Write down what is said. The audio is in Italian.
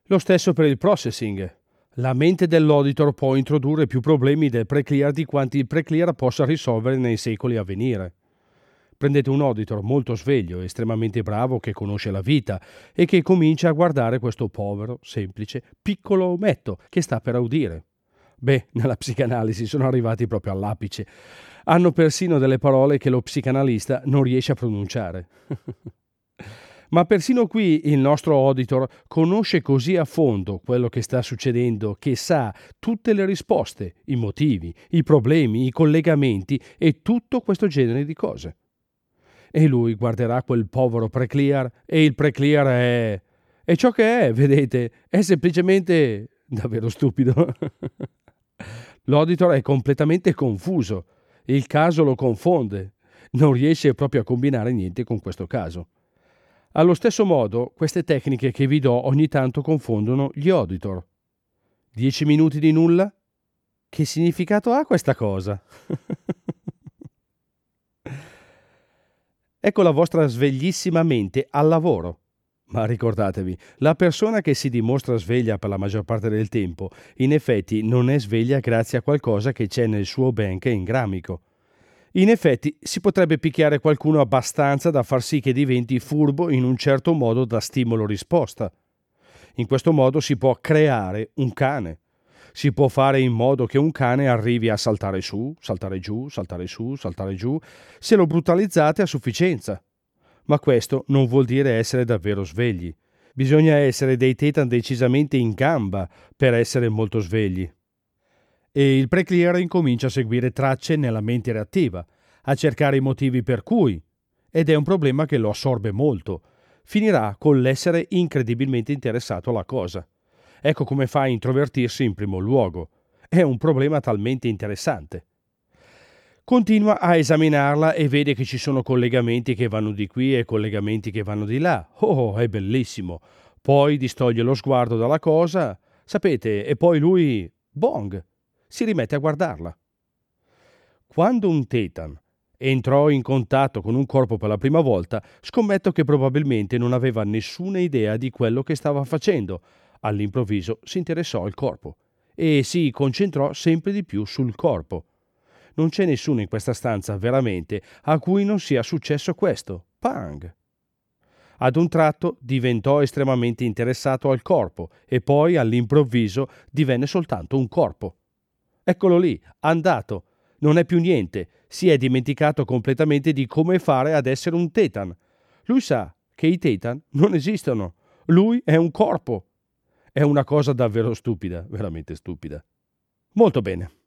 Lo stesso per il processing. La mente dell'auditor può introdurre più problemi del pre-clear di quanti il pre-clear possa risolvere nei secoli a venire. Prendete un auditor molto sveglio, estremamente bravo, che conosce la vita e che comincia a guardare questo povero, semplice, piccolo ometto che sta per udire. Beh, nella psicanalisi sono arrivati proprio all'apice. Hanno persino delle parole che lo psicanalista non riesce a pronunciare. Ma persino qui il nostro auditor conosce così a fondo quello che sta succedendo che sa tutte le risposte, i motivi, i problemi, i collegamenti e tutto questo genere di cose. E lui guarderà quel povero pre-clear e il pre-clear è ciò che è, vedete, è semplicemente davvero stupido. L'auditor è completamente confuso, il caso lo confonde, non riesce proprio a combinare niente con questo caso. Allo stesso modo, queste tecniche che vi do ogni tanto confondono gli auditor. 10 minuti di nulla? Che significato ha questa cosa? Ecco la vostra sveglissima mente al lavoro. Ma ricordatevi, la persona che si dimostra sveglia per la maggior parte del tempo, in effetti non è sveglia grazie a qualcosa che c'è nel suo bank engramico. In effetti si potrebbe picchiare qualcuno abbastanza da far sì che diventi furbo in un certo modo da stimolo-risposta. In questo modo si può creare un cane. Si può fare in modo che un cane arrivi a saltare su, saltare giù, saltare su, saltare giù, se lo brutalizzate a sufficienza. Ma questo non vuol dire essere davvero svegli. Bisogna essere dei tetan decisamente in gamba per essere molto svegli. E il pre-clear incomincia a seguire tracce nella mente reattiva, a cercare i motivi per cui, ed è un problema che lo assorbe molto. Finirà con l'essere incredibilmente interessato alla cosa. Ecco come fa a introvertirsi in primo luogo. È un problema talmente interessante. Continua a esaminarla e vede che ci sono collegamenti che vanno di qui e collegamenti che vanno di là. Oh, è bellissimo. Poi distoglie lo sguardo dalla cosa, sapete, e poi lui, bong, si rimette a guardarla. Quando un tetan entrò in contatto con un corpo per la prima volta, scommetto che probabilmente non aveva nessuna idea di quello che stava facendo. All'improvviso si interessò al corpo e si concentrò sempre di più sul corpo. Non c'è nessuno in questa stanza veramente a cui non sia successo questo. Pang! Ad un tratto diventò estremamente interessato al corpo e poi all'improvviso divenne soltanto un corpo. Eccolo lì, andato. Non è più niente. Si è dimenticato completamente di come fare ad essere un tetan. Lui sa che i tetan non esistono. Lui è un corpo. È una cosa davvero stupida, veramente stupida. Molto bene.